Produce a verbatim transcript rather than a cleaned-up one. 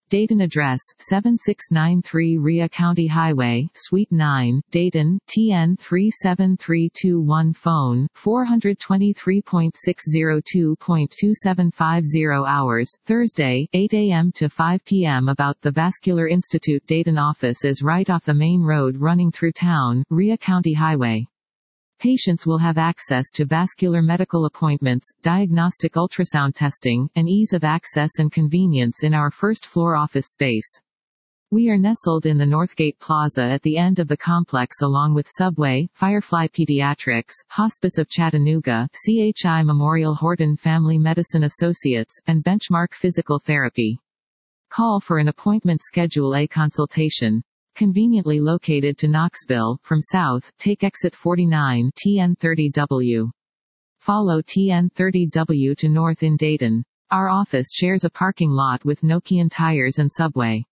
Dayton address, seven six nine three R I A County Highway, Suite nine, Dayton, T N three seven three two one. Phone, four two three point six zero two point two seven five zero hours, Thursday, eight A M to five P M About the Vascular Institute Dayton office is right off the main road running through town, R I A County Highway. Patients will have access to vascular medical appointments, diagnostic ultrasound testing, and ease of access and convenience in our first-floor office space. We are nestled in the Northgate Plaza at the end of the complex along with Subway, Firefly Pediatrics, Hospice of Chattanooga, C H I Memorial Horton Family Medicine Associates, and Benchmark Physical Therapy. Call for an appointment. Schedule a consultation. Conveniently located to Knoxville, from south, take exit forty-nine T N thirty W. Follow T N thirty W to north in Dayton. Our office shares a parking lot with Nokian Tires and Subway.